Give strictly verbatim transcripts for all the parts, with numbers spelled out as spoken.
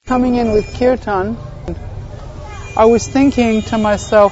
Coming in with kirtan, I was thinking to myself,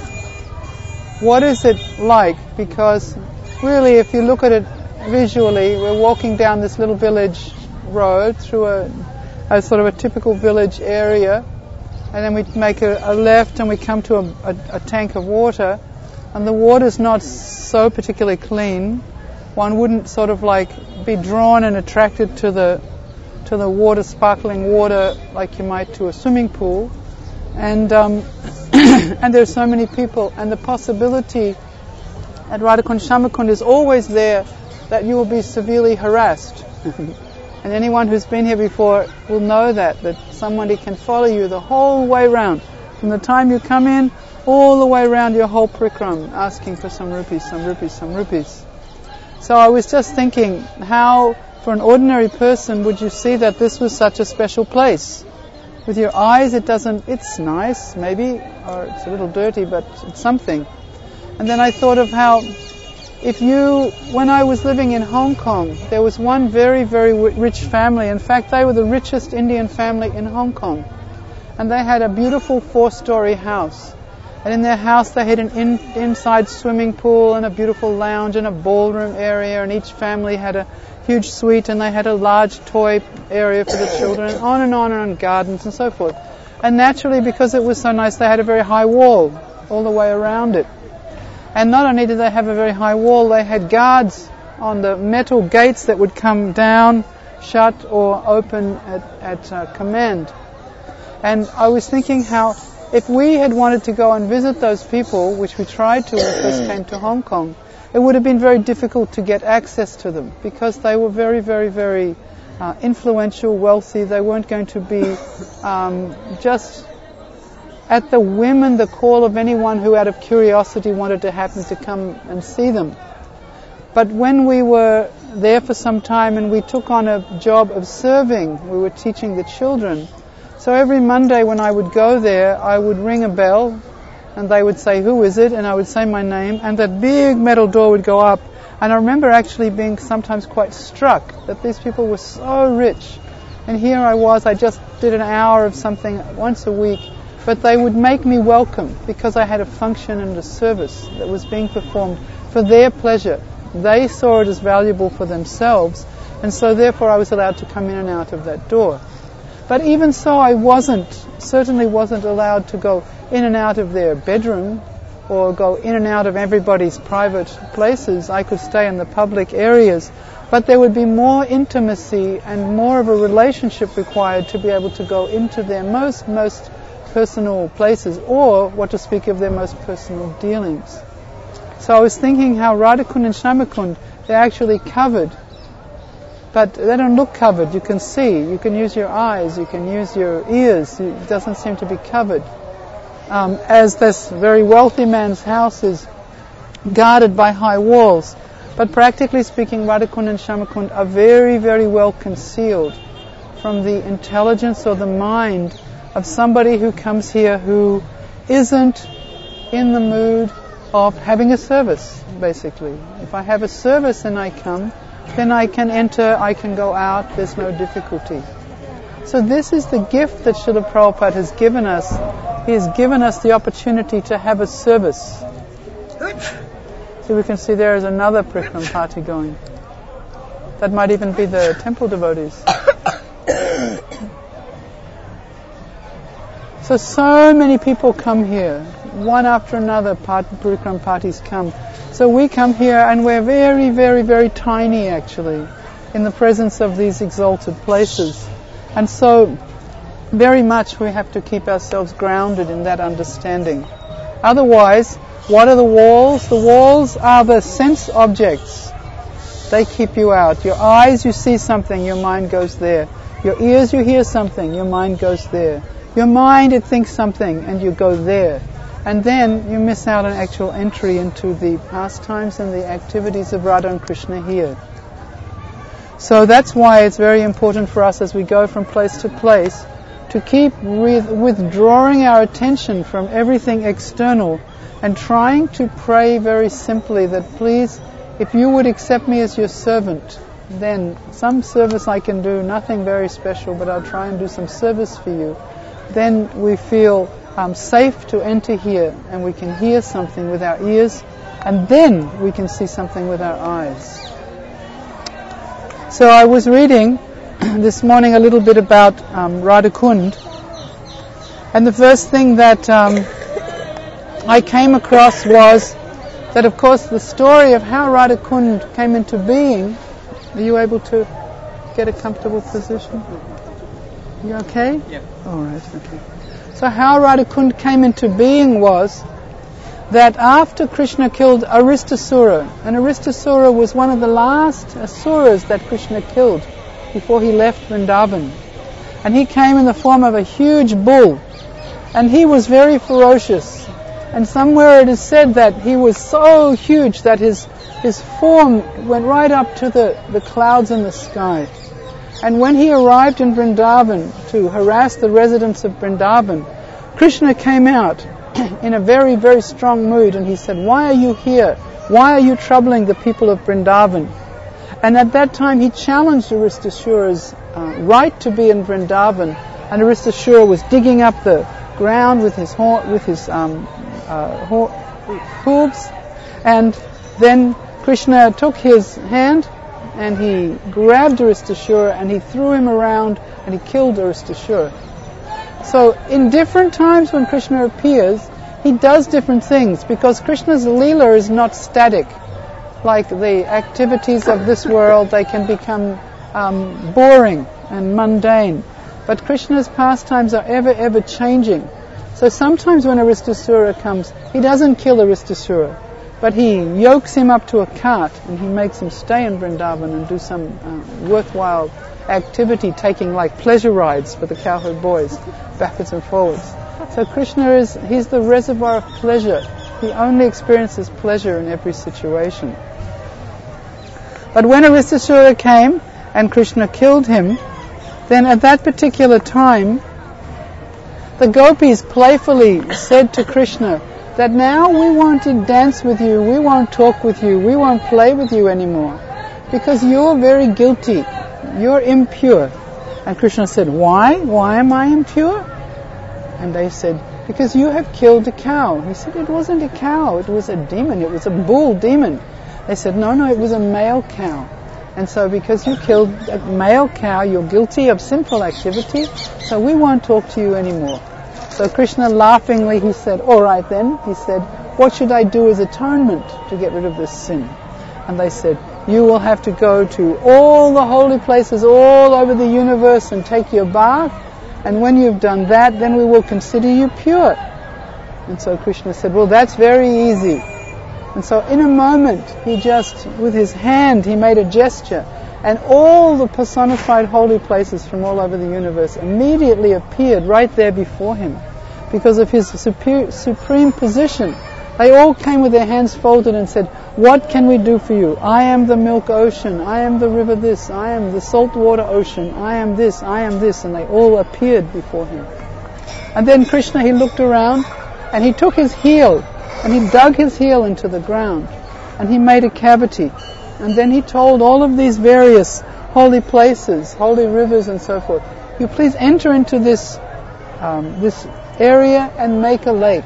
what is it like? Because really, if you look at it visually, we're walking down this little village road through a, a sort of a typical village area, and then we make a, a left and we come to a, a, a tank of water, and the water's not so particularly clean. One wouldn't sort of like be drawn and attracted to the to the water, sparkling water, like you might to a swimming pool. And um, and there's so many people, and the possibility at Radhakund Shyamakund is always there that you will be severely harassed. And anyone who's been here before will know that, that somebody can follow you the whole way round, from the time you come in, all the way around your whole prikram, asking for some rupees, some rupees, some rupees. So I was just thinking, how for an ordinary person would you see that this was such a special place? With your eyes it doesn't, it's nice maybe, or it's a little dirty, but it's something. And then I thought of how, if you, when I was living in Hong Kong, there was one very, very rich family. In fact, they were the richest Indian family in Hong Kong. And they had a beautiful four-story house. And in their house they had an in, inside swimming pool and a beautiful lounge and a ballroom area, and each family had a huge suite, and they had a large toy area for the children, and on and on and on, gardens and so forth. And naturally, because it was so nice, they had a very high wall all the way around it. And not only did they have a very high wall, they had guards on the metal gates that would come down, shut or open at, at uh, command. And I was thinking how, if we had wanted to go and visit those people, which we tried to when we first came to Hong Kong, it would have been very difficult to get access to them, because they were very, very, very uh, influential, wealthy. They weren't going to be um, just at the whim and the call of anyone who out of curiosity wanted to happen to come and see them. But when we were there for some time and we took on a job of serving, we were teaching the children. So every Monday when I would go there, I would ring a bell, and they would say, "Who is it?" And I would say my name, and that big metal door would go up. And I remember actually being sometimes quite struck that these people were so rich. And here I was, I just did an hour of something once a week, but they would make me welcome because I had a function and a service that was being performed for their pleasure. They saw it as valuable for themselves, and so therefore I was allowed to come in and out of that door. But even so, I wasn't, certainly wasn't allowed to go in and out of their bedroom or go in and out of everybody's private places. I could stay in the public areas, but there would be more intimacy and more of a relationship required to be able to go into their most, most personal places, or what to speak of their most personal dealings. So I was thinking how Radhakund and Shyamakund, they're actually covered. But they don't look covered. You can see. You can use your eyes. You can use your ears. It doesn't seem to be covered. Um, as this very wealthy man's house is guarded by high walls. But practically speaking, Radhakund and Shyamakund are very, very well concealed from the intelligence or the mind of somebody who comes here who isn't in the mood of having a service, basically. If I have a service and I come, then I can enter, I can go out, there's no difficulty. So this is the gift that Srila Prabhupada has given us. He has given us the opportunity to have a service. So we can see there is another Prikram party going. That might even be the temple devotees. So, so many people come here. One after another, part, Prikram parties come. So we come here and we're very, very, very tiny actually in the presence of these exalted places. And so very much we have to keep ourselves grounded in that understanding. Otherwise, what are the walls? The walls are the sense objects. They keep you out. Your eyes, you see something, your mind goes there. Your ears, you hear something, your mind goes there. Your mind, it thinks something and you go there. And then you miss out on actual entry into the pastimes and the activities of Radha and Krishna here. So that's why it's very important for us as we go from place to place to keep re- withdrawing our attention from everything external and trying to pray very simply that, please, if you would accept me as your servant, then some service I can do, nothing very special, but I'll try and do some service for you. Then we feel um, safe to enter here, and we can hear something with our ears, and then we can see something with our eyes. So I was reading this morning a little bit about um, Radhakund, and the first thing that um, I came across was that, of course, the story of how Radhakund came into being. Are you able to get a comfortable position? You okay? Yeah. All right, okay. So how Radhakund came into being was that after Krishna killed Aristasura, and Aristasura was one of the last asuras that Krishna killed before he left Vrindavan. And he came in the form of a huge bull, and he was very ferocious. And somewhere it is said that he was so huge that his his form went right up to the, the clouds in the sky. And when he arrived in Vrindavan to harass the residents of Vrindavan, Krishna came out in a very, very strong mood, and he said, "Why are you here? Why are you troubling the people of Vrindavan?" And at that time he challenged Aristasura's uh, right to be in Vrindavan, and Aristasura was digging up the ground with his hor- with his um, uh, hor- hooves, and then Krishna took his hand and he grabbed Aristasura and he threw him around and he killed Aristasura. So in different times when Krishna appears, he does different things, because Krishna's Leela is not static. Like the activities of this world, they can become um, boring and mundane. But Krishna's pastimes are ever, ever changing. So sometimes when Aristasura comes, he doesn't kill Aristasura, but he yokes him up to a cart and he makes him stay in Vrindavan and do some uh, worthwhile activity, taking like pleasure rides for the cowherd boys, backwards and forwards. So Krishna is, he's the reservoir of pleasure. He only experiences pleasure in every situation. But when Aristasura came and Krishna killed him, then at that particular time, the gopis playfully said to Krishna that now we want to dance with you, we won't talk with you, we won't play with you anymore, because you're very guilty, you're impure. And Krishna said, why? Why am I impure? And they said, because you have killed a cow. He said, it wasn't a cow, it was a demon, it was a bull demon. They said, no, no, it was a male cow. And so because you killed a male cow, you're guilty of sinful activity, so we won't talk to you anymore. So Krishna laughingly, he said, all right then, he said, what should I do as atonement to get rid of this sin? And they said, you will have to go to all the holy places all over the universe and take your bath, and when you've done that, then we will consider you pure. And so Krishna said, well, that's very easy. And so in a moment, he just, with his hand, he made a gesture, and all the personified holy places from all over the universe immediately appeared right there before him. Because of his super, supreme position, they all came with their hands folded and said, what can we do for you? I am the milk ocean, I am the river this, I am the salt water ocean, I am this, I am this, and they all appeared before him. And then Krishna, he looked around, and he took his heel, and he dug his heel into the ground, and he made a cavity. And then he told all of these various holy places, holy rivers and so forth, you please enter into this um, this area and make a lake.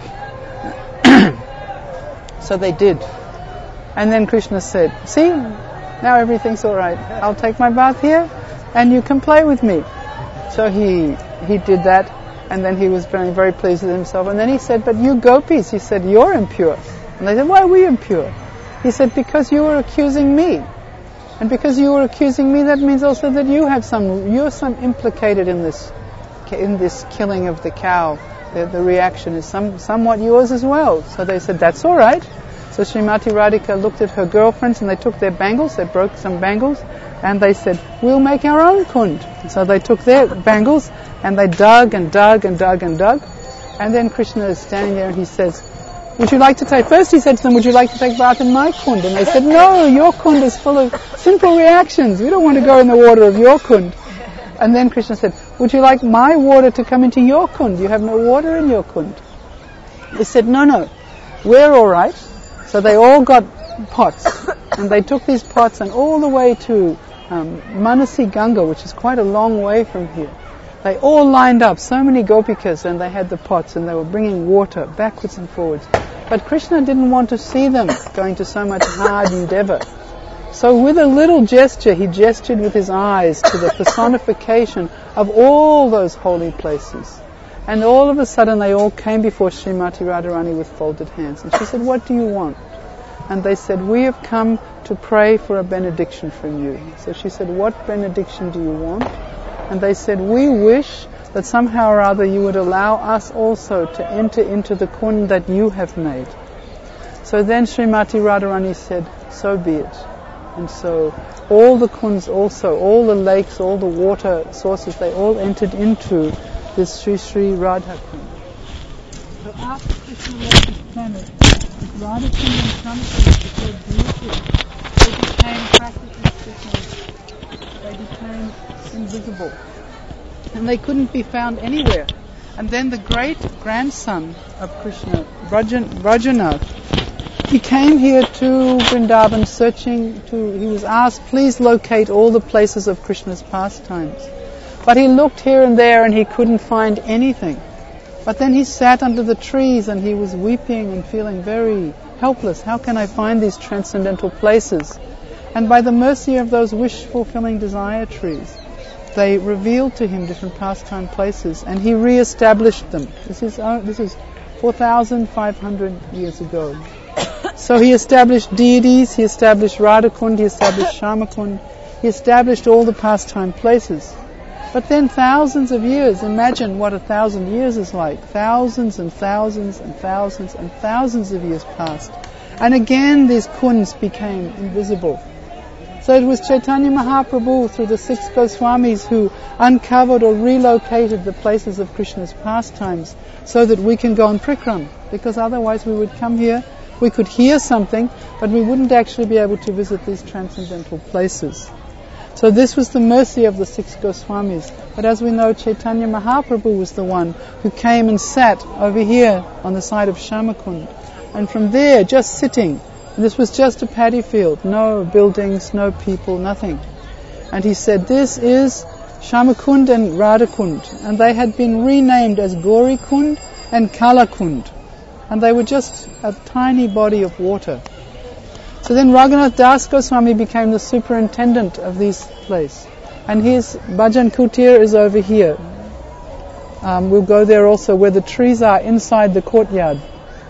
So they did. And then Krishna said, see, now everything's all right. I'll take my bath here and you can play with me. So he he did that, and then he was very, very pleased with himself. And then he said, but you gopis, he said, you're impure. And they said, why are we impure? He said, because you were accusing me. And because you were accusing me, that means also that you have some, you're some implicated in this, in this killing of the cow. The, the reaction is some, somewhat yours as well. So they said, that's all right. So Srimati Radhika looked at her girlfriends, and they took their bangles, they broke some bangles, and they said, we'll make our own kund. And so they took their bangles, and they dug and dug and dug and dug. And then Krishna is standing there and he says, would you like to take, first he said to them, would you like to take bath in my kund? And they said, no, your kund is full of sinful reactions. We don't want to go in the water of your kund. And then Krishna said, would you like my water to come into your kund? You have no water in your kund. They said, no, no, we're all right. So they all got pots, and they took these pots and all the way to um, Manasi Ganga, which is quite a long way from here. They all lined up, so many gopikas, and they had the pots and they were bringing water backwards and forwards. But Krishna didn't want to see them going to so much hard endeavor. So with a little gesture, he gestured with his eyes to the personification of all those holy places. And all of a sudden they all came before Srimati Radharani with folded hands. And she said, "What do you want?" And they said, "We have come to pray for a benediction from you." So she said, "What benediction do you want?" And they said, "We wish that somehow or other you would allow us also to enter into the kund that you have made." So then Srimati Radharani said, "So be it." And so all the kunds also, all the lakes, all the water sources, they all entered into this Sri Sri Radha Kund. So after Krishna left this planet, Radha Kund and Shamakund became beautiful. They became practically speaking, they became invisible. And they couldn't be found anywhere. And then the great grandson of Krishna, Brajan, Brajanath, he came here to Vrindavan searching to, he was asked, please locate all the places of Krishna's pastimes. But he looked here and there and he couldn't find anything. But then he sat under the trees and he was weeping and feeling very helpless. How can I find these transcendental places? And by the mercy of those wish-fulfilling desire trees, they revealed to him different pastime places, and he re-established them. This is uh, this is four thousand five hundred years ago. So he established deities, he established Radhakund, he established Shamakund, he established all the pastime places. But then thousands of years, imagine what a thousand years is like. Thousands and thousands and thousands and thousands of years passed. And again these kunds became invisible. So it was Chaitanya Mahaprabhu through the six Goswamis who uncovered or relocated the places of Krishna's pastimes so that we can go on Prikram. Because otherwise we would come here, we could hear something, but we wouldn't actually be able to visit these transcendental places. So this was the mercy of the six Goswamis. But as we know, Chaitanya Mahaprabhu was the one who came and sat over here on the side of Shamakund. And from there, just sitting, and this was just a paddy field, no buildings, no people, nothing. And he said, this is Shamakund and Radhakund. And they had been renamed as Gaurikund and Kalakund. And they were just a tiny body of water. So then Raghunath Das Goswami became the superintendent of this place. And his Bhajan Kutir is over here. Um, we'll go there also where the trees are inside the courtyard.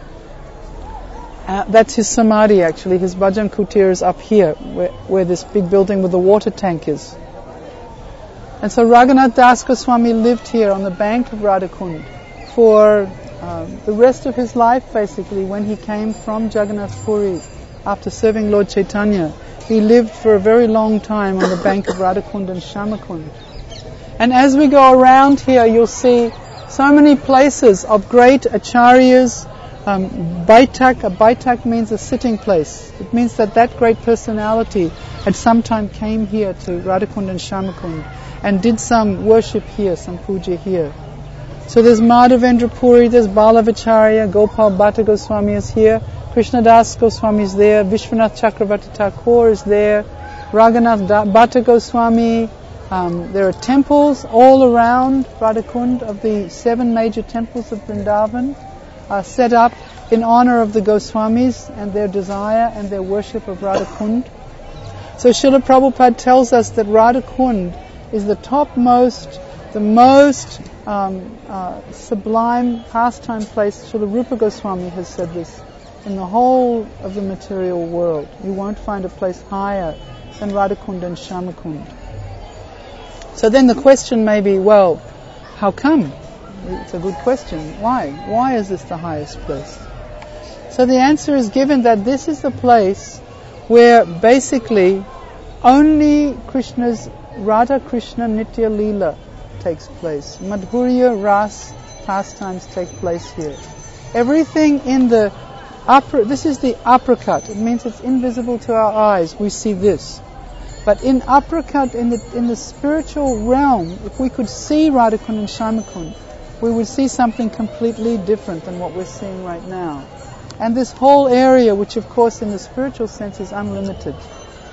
Uh, that's his samadhi actually. His Bhajan Kutir is up here where, where this big building with the water tank is. And so Raghunath Das Goswami lived here on the bank of Radhakund for um, the rest of his life basically. When he came from Jagannath Puri after serving Lord Chaitanya, he lived for a very long time on the bank of Radhakund and Shamakund. And as we go around here, you'll see so many places of great acharyas. Um, Baitak, a Baitak means a sitting place. It means that that great personality at some time came here to Radhakund and Shamakund and did some worship here, some puja here. So there's Madhavendra Puri, there's Balavacharya, Gopal Bhatta Goswami is here, Krishnadas Goswami is there, Vishwanath Chakravarti Thakur is there, Raghunath Bhatta Goswami. Um, there are temples all around Radhakund of the seven major temples of Vrindavan. Are set up in honor of the Goswamis and their desire and their worship of Radhakund. So Srila Prabhupada tells us that Radhakund is the topmost, the most um, uh, sublime pastime place. Srila Rupa Goswami has said this. In the whole of the material world, you won't find a place higher than Radhakund and Shamakund. So then the question may be, well, how come? It's a good question. Why? Why is this the highest place? So the answer is given that this is the place where basically only Krishna's Radha Krishna Nitya Leela takes place. Madhurya Ras pastimes take place here. Everything in the upper, this is the uppercut. It means it's invisible to our eyes. We see this. But in uppercut, in the in the spiritual realm, if we could see Radhakund and Shamakund, we would see something completely different than what we're seeing right now. And this whole area, which of course in the spiritual sense is unlimited,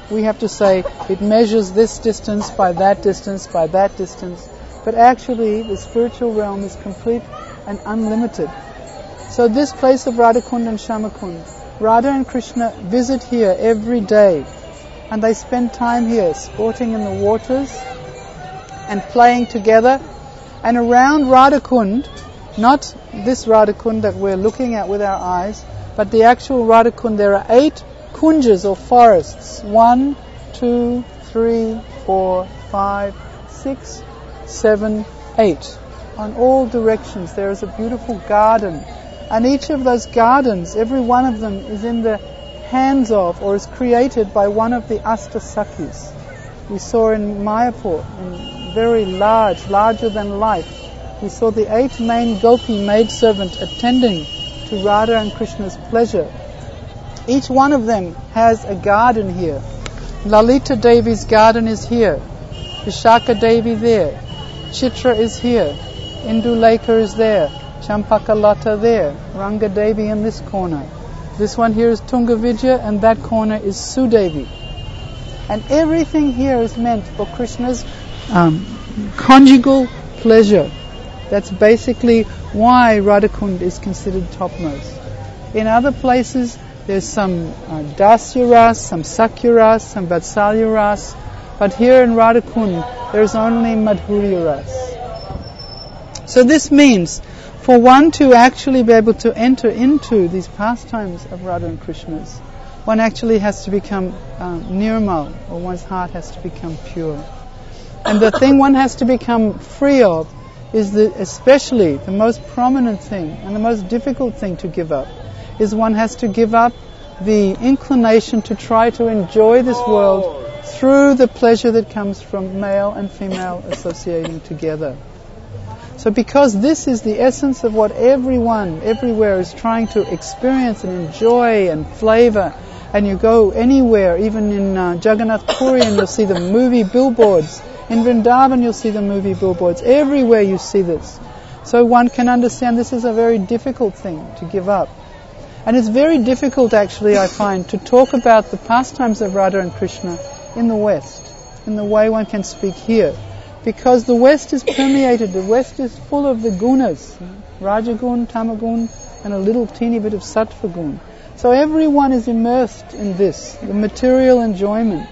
we have to say it measures this distance by that distance by that distance. But actually, the spiritual realm is complete and unlimited. So this place of Radhakund and Shyamakund, Radha and Krishna visit here every day. And they spend time here, sporting in the waters and playing together. And around Radhakund, not this Radhakund that we're looking at with our eyes, but the actual Radhakund, there are eight kunjas or forests. One, two, three, four, five, six, seven, eight. On all directions there is a beautiful garden. And each of those gardens, every one of them is in the hands of or is created by one of the Ashtasakis. We saw in Mayapur, in very large, larger than life, we saw the eight main gopi maidservant attending to Radha and Krishna's pleasure. Each one of them has a garden here. Lalita Devi's garden is here. Vishaka Devi there. Chitra is here. Indulekha is there. Champakalata there. Ranga Devi in this corner. This one here is Tungavijaya and that corner is Sudevi. And everything here is meant for Krishna's um, conjugal pleasure. That's basically why Radhakund is considered topmost. In other places, there's some uh, Dasya Ras, some Sakya Ras, some Vatsalya Ras, but here in Radhakund, there's only Madhurya Ras. So this means, for one to actually be able to enter into these pastimes of Radha and Krishna's, one actually has to become um, nirmal, or one's heart has to become pure. And the thing one has to become free of is the, especially the most prominent thing and the most difficult thing to give up, is one has to give up the inclination to try to enjoy this world through the pleasure that comes from male and female associating together. So because this is the essence of what everyone, everywhere is trying to experience and enjoy and flavor, and you go anywhere, even in uh, Jagannath Puri, and you'll see the movie billboards. In Vrindavan you'll see the movie billboards. Everywhere you see this. So one can understand this is a very difficult thing to give up. And it's very difficult actually, I find, to talk about the pastimes of Radha and Krishna in the West, in the way one can speak here. Because the West is permeated, the West is full of the gunas, Rajagun, Tamagun, and a little teeny bit of Sattva gun. So everyone is immersed in this, the material enjoyment.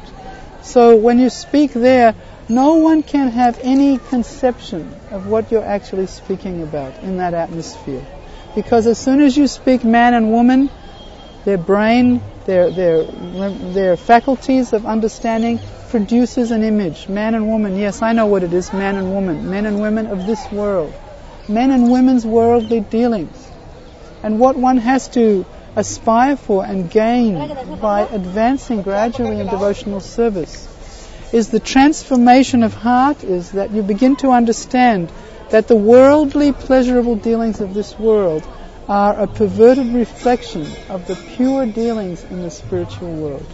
So when you speak there, no one can have any conception of what you're actually speaking about in that atmosphere. Because as soon as you speak man and woman, their brain, their their their faculties of understanding produces an image. Man and woman, yes, I know what it is, man and woman. Men and women of this world. Men and women's worldly dealings. And what one has to aspire for and gain by advancing gradually in devotional service is the transformation of heart, is that you begin to understand that the worldly pleasurable dealings of this world are a perverted reflection of the pure dealings in the spiritual world.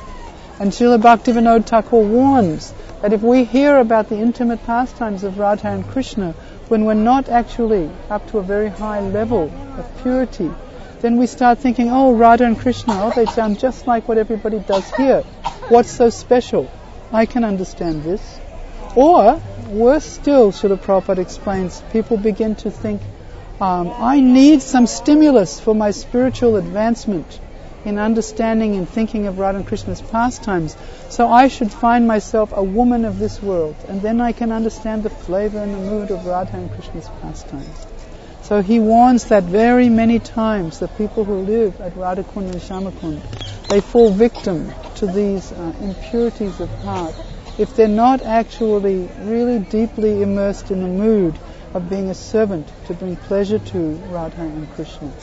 And Srila Bhaktivinoda Thakur warns that if we hear about the intimate pastimes of Radha and Krishna when we're not actually up to a very high level of purity, then we start thinking, oh, Radha and Krishna, oh, they sound just like what everybody does here. What's so special? I can understand this. Or, worse still, Srila Prabhupada explains, people begin to think, um, I need some stimulus for my spiritual advancement in understanding and thinking of Radha and Krishna's pastimes, so I should find myself a woman of this world, and then I can understand the flavor and the mood of Radha and Krishna's pastimes. So he warns that very many times the people who live at Radhakund and Shyamakund, they fall victim to these uh, impurities of heart if they're not actually really deeply immersed in the mood of being a servant to bring pleasure to Radha and Krishna.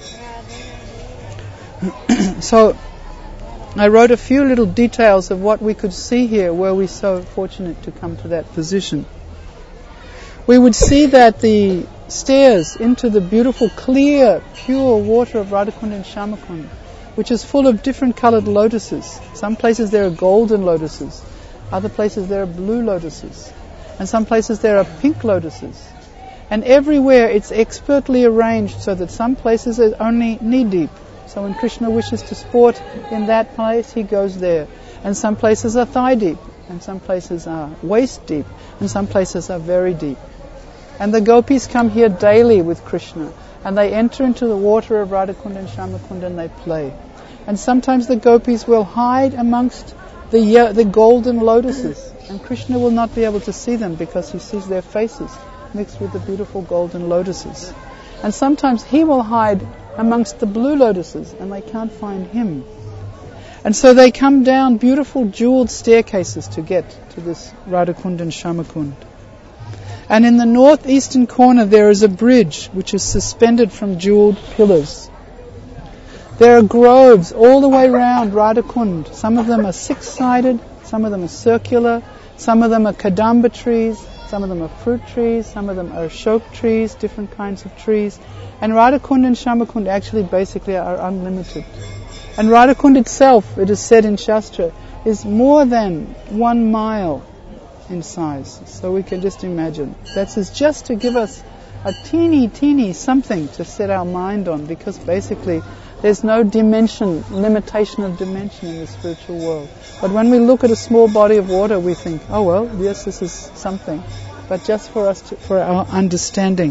So I wrote a few little details of what we could see here were we so fortunate to come to that position. We would see that the stairs into the beautiful, clear, pure water of Radhakund and Shyamakund, which is full of different coloured lotuses. Some places there are golden lotuses, other places there are blue lotuses, and some places there are pink lotuses. And everywhere it's expertly arranged so that some places are only knee-deep. So when Krishna wishes to sport in that place, he goes there. And some places are thigh deep, and some places are waist deep, and some places are very deep. And the gopis come here daily with Krishna, and they enter into the water of Radhakunda and Shyamakunda and they play. And sometimes the gopis will hide amongst the ye- the golden lotuses, and Krishna will not be able to see them because he sees their faces mixed with the beautiful golden lotuses. And sometimes he will hide amongst the blue lotuses and they can't find him. And so they come down beautiful jeweled staircases to get to this Radhakund and Shyamakund. And in the northeastern corner there is a bridge which is suspended from jeweled pillars. There are groves all the way round Radhakund. Some of them are six-sided, some of them are circular, some of them are kadamba trees, some of them are fruit trees, some of them are ashok trees, different kinds of trees. And Radhakund and Shyamakund actually basically are unlimited. And Radhakund itself, it is said in Shastra, is more than one mile in size. So we can just imagine. That's just to give us a teeny, teeny something to set our mind on, because basically there's no dimension, limitation of dimension in the spiritual world. But when we look at a small body of water, we think, oh well, yes, this is something. But just for us, to, for our understanding.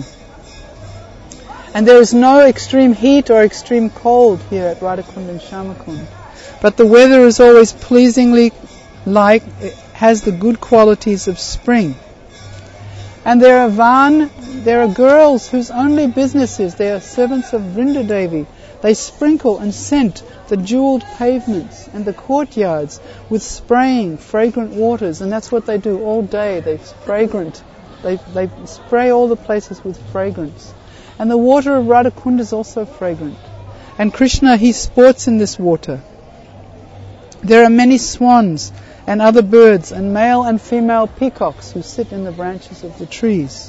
And there is no extreme heat or extreme cold here at Radhakund and Shyamakund. But the weather is always pleasingly like, it has the good qualities of spring. And there are Van, there are girls whose only business is, they are servants of Vrinda Devi. They sprinkle and scent the jeweled pavements and the courtyards with spraying fragrant waters, and that's what they do all day. They fragrant, they they spray all the places with fragrance. And the water of Radhakund is also fragrant. And Krishna, he sports in this water. There are many swans and other birds and male and female peacocks who sit in the branches of the trees.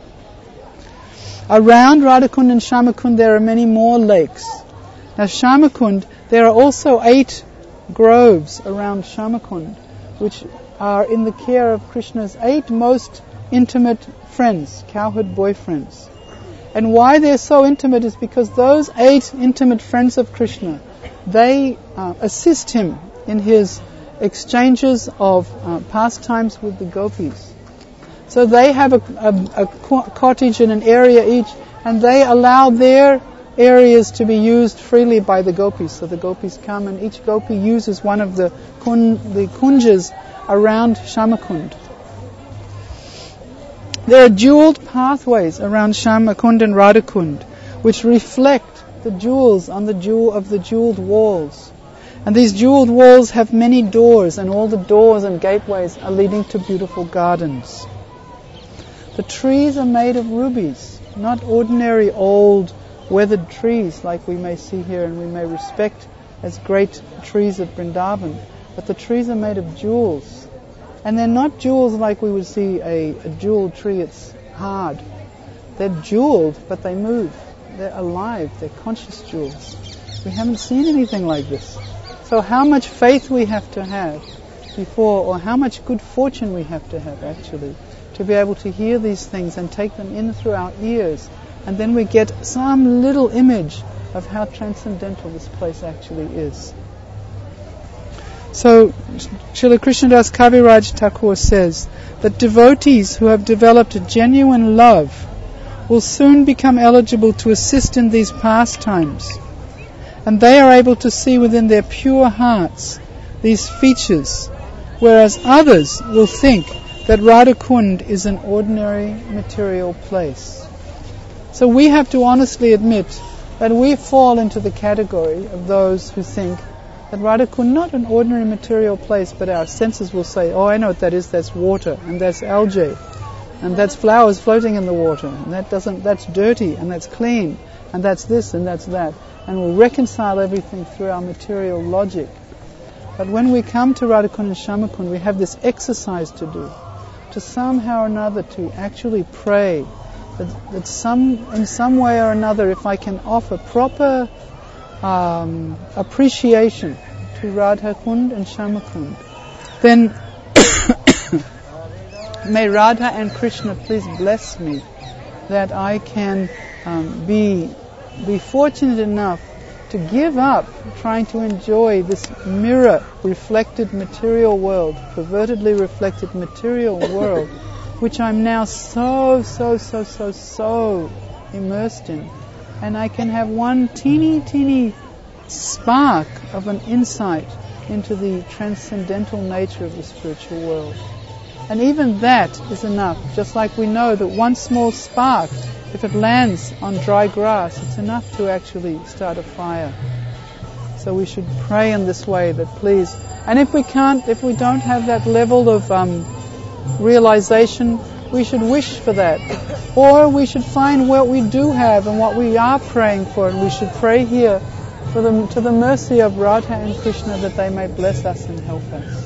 Around Radhakund and Shyamakund there are many more lakes. Now Shyamakund, there are also eight groves around Shyamakund, which are in the care of Krishna's eight most intimate friends, cowherd boyfriends. And why they're so intimate is because those eight intimate friends of Krishna, they uh, assist him in his exchanges of uh, pastimes with the gopis. So they have a, a, a cottage in an area each, and they allow their areas to be used freely by the gopis. So the gopis come, and each gopi uses one of the kun, the kunjas around Shyamakund. There are jeweled pathways around Shyamakund and Radhakund, which reflect the jewels on the jewel of the jeweled walls. And these jeweled walls have many doors, and all the doors and gateways are leading to beautiful gardens. The trees are made of rubies, not ordinary old weathered trees like we may see here and we may respect as great trees of Vrindavan, but the trees are made of jewels. And they're not jewels like we would see a, a jeweled tree, it's hard. They're jeweled, but they move. They're alive, they're conscious jewels. We haven't seen anything like this. So how much faith we have to have before, or how much good fortune we have to have actually, to be able to hear these things and take them in through our ears, and then we get some little image of how transcendental this place actually is. So Srila Krishnadas Kaviraj Thakur says that devotees who have developed a genuine love will soon become eligible to assist in these pastimes, and they are able to see within their pure hearts these features, whereas others will think that Radhakund is an ordinary material place. So we have to honestly admit that we fall into the category of those who think that Radhakund, not an ordinary material place, but our senses will say, oh, I know what that is, that's water, and that's algae, and that's flowers floating in the water, and that doesn't, that's dirty, and that's clean, and that's this, and that's that, and we'll reconcile everything through our material logic. But when we come to Radhakund and Shyamakund, we have this exercise to do, to somehow or another to actually pray that, that some, in some way or another, if I can offer proper um, appreciation to Radhakund and Shyamakund, then may Radha and Krishna please bless me that I can um, be be fortunate enough to give up trying to enjoy this mirror reflected material world, pervertedly reflected material world, which I'm now so, so, so, so, so immersed in. And I can have one teeny, teeny spark of an insight into the transcendental nature of the spiritual world. And even that is enough, just like we know that one small spark, if it lands on dry grass, it's enough to actually start a fire. So we should pray in this way that please, and if we can't, if we don't have that level of um, realization, we should wish for that. Or we should find what we do have and what we are praying for, and we should pray here for the, to the mercy of Radha and Krishna that they may bless us and help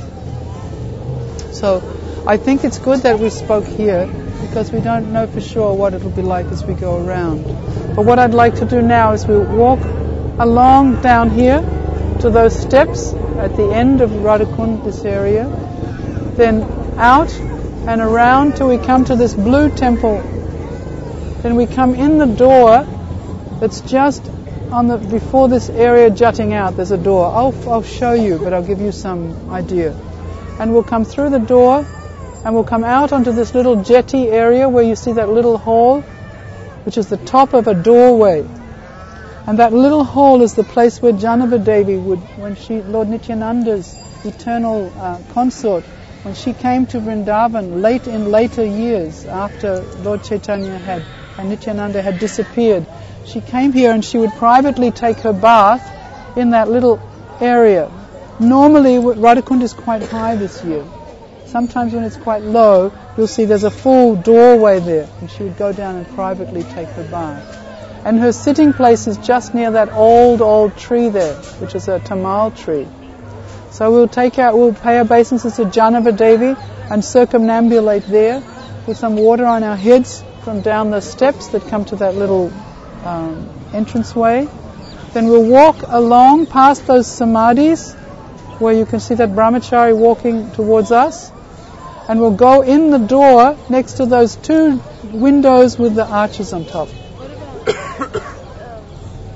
us. So I think it's good that we spoke here, because we don't know for sure what it'll be like as we go around. But what I'd like to do now is we'll walk along down here to those steps at the end of Radhakund, this area, then out and around till we come to this blue temple. Then we come in the door that's just on the before this area jutting out. There's a door. I'll, I'll show you, but I'll give you some idea. And we'll come through the door, and we'll come out onto this little jetty area where you see that little hall, which is the top of a doorway. And that little hall is the place where Janava Devi would, when she, Lord Nityananda's eternal uh, consort, when she came to Vrindavan late in later years after Lord Chaitanya had and Nityananda had disappeared, she came here and she would privately take her bath in that little area. Normally Radhakund is quite high this year. Sometimes when it's quite low, you'll see there's a full doorway there, and she would go down and privately take her bath. And her sitting place is just near that old, old tree there, which is a tamal tree. So we'll take out, we'll pay our obeisances to Janava Devi and circumambulate there with some water on our heads from down the steps that come to that little um, entranceway. Then we'll walk along past those samadhis, where you can see that brahmachari walking towards us. And we'll go in the door next to those two windows with the arches on top.